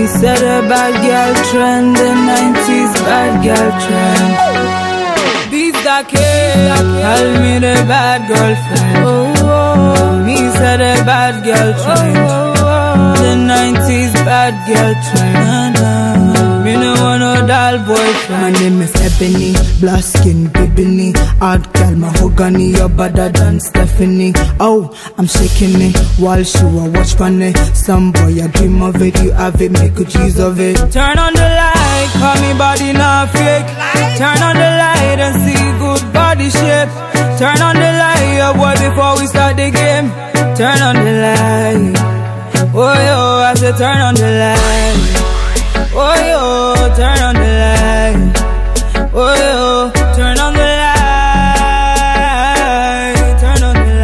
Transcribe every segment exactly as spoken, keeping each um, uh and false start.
Me said a bad girl trend, the nineties bad girl trend. Beats that kid, call me the bad girlfriend. Oh, oh. Me said a bad girl trend, oh, oh. The nineties bad girl trend. Me no want no doll boyfriend. My name is Ebony, black skin, bibini. Hard girl, mahogany, you're better than Stephanie. Oh, I'm shaking it while she will watch funny. Some boy, I dream of it, you have it, make a cheese of it. Turn on the light, call me body not fake. Turn on the light and see good body shape. Turn on the light, oh boy, before we start the game. Turn on the light. Oh yo, I said turn on the light. Oh yo, turn on the light. Oh yo, turn on the light. Turn on the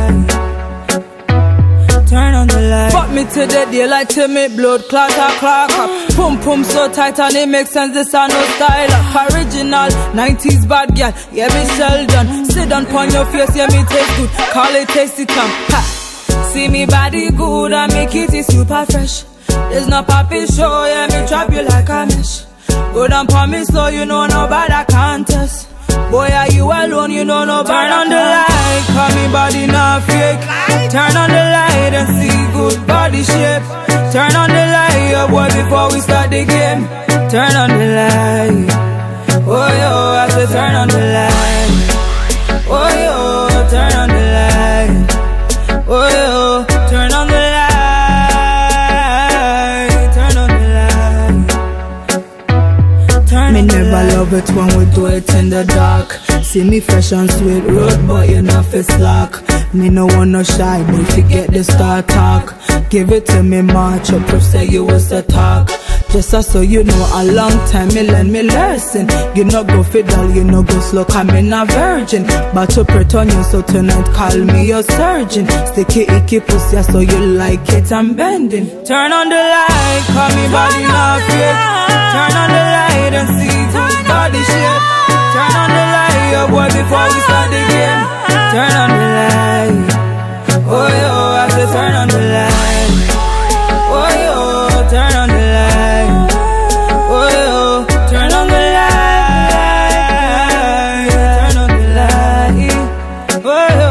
light. Turn on the light. Fuck me to the daylight till me blood clot or clock up. Pum pum so tight and it makes sense. This are no style up. Original nineties bad girl. Yeah, me Sheldon. Sit down pon your face, yeah me taste good. Call it tasty tongue. Ha. See me body good and me kitty super fresh. There's no poppy show, yeah, me trap you like a mesh. Go down pon me slow, you know nobody contest. Boy, are you alone, you know nobody. Turn on the light, call me body not fake. Turn on the light and see good body shape. Turn on the light, oh boy, before we start the game. Turn on the light. Oh yo, I said turn on the light. Oh yo, turn on the light. Oh yo, turn on the light. Me never love it when we do it in the dark. See me fresh and sweet road, but you know fi slack. Me no want no shy, but if you get the star talk, give it to me, march up, proof say you was the talk. Just so you know, a long time me learn me lesson. You no go fiddle, you no go slow, cause me not virgin. But to pretend you, so tonight call me your surgeon. Sticky icky pussy, so you like it, I'm bending. Turn on the light, call me body not fake. Turn on the light and see good body shape. Turn on the light, oh boy, before we start the game. Turn on the light. Oh yo, I said turn on the light. Oh yo, turn on the light. Oh yo, turn on the light. Turn on the light. Oh yo.